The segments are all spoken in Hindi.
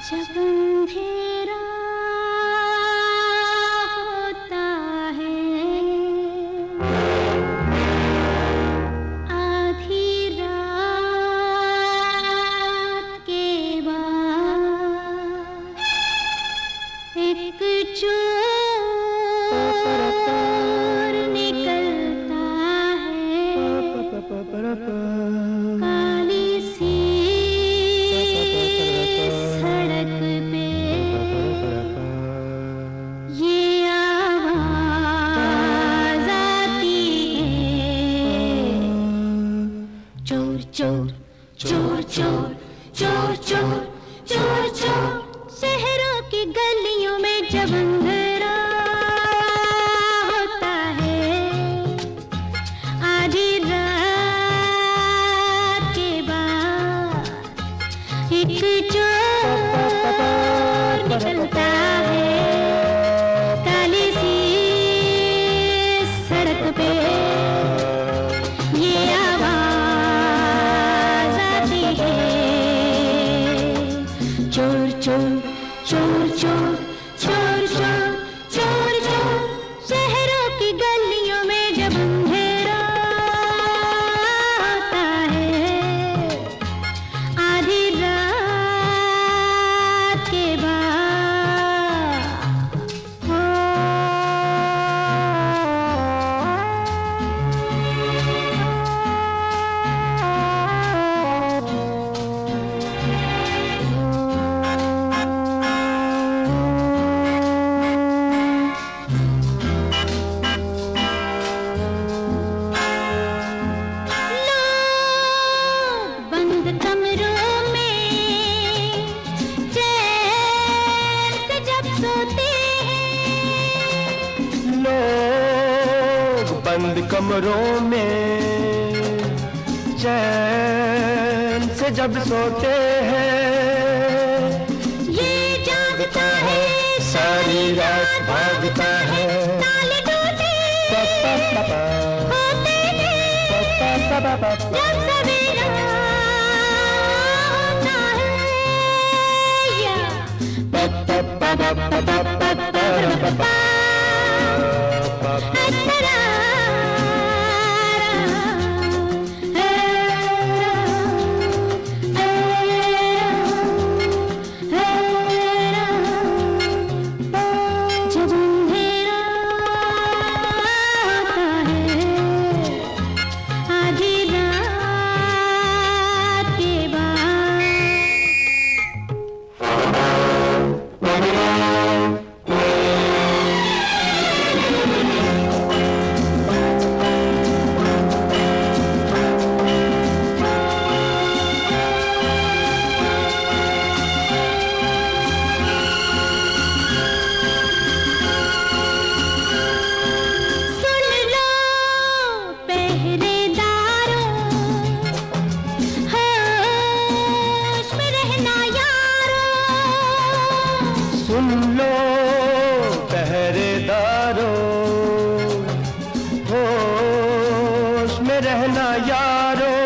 जब अंधेरा होता है, आधी रात के बाद एक चोर निकलता है, काली सी सड़क पे ये आवाज आती है, चोर चोर चोर चोर चोर चोर चोर चोर। शहरों की गलियों में जब अंधेरा होता है, आधी रात के बाद एक चोर निकलता है, काली सी सड़क पे ये आवाज आती है, चोर चोर चोर चोर चोर चोर चोर चोर। शहरों की गलियों में जब अंधेरा होता है, आधी रात के बंद कमरों में चैन से जब सोते हैं, लोग बंद कमरों में चैन से जब सोते हैं, ये जागता है सारी रात भागता है, ताले टूटे होते हैं जब सवेरा होता है, या जब अंधेरा होता है, आधी रात के बाद सुन लो पहरेदारों, होश में रहना यारों, सुन लो पहरेदारों, होश में रहना यारों,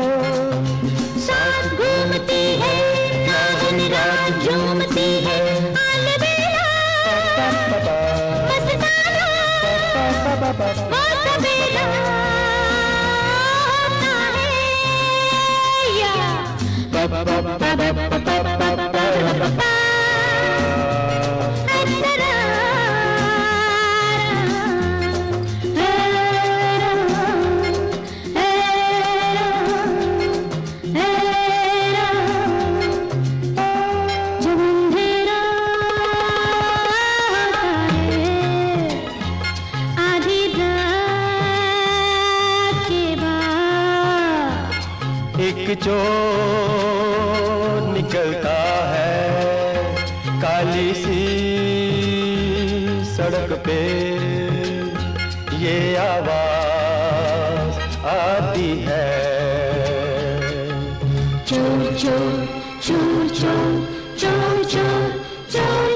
साथ घूमती है रात रात झूमती है, अलबेला बस जानो वो सवेरा होता है, या जब अंधेरा होता है, आधी रात के बाद एक चोर निकलता है, काली सी सड़क पे ये आवाज आती है, चोर चोर चोर चोर चोर चोर चोर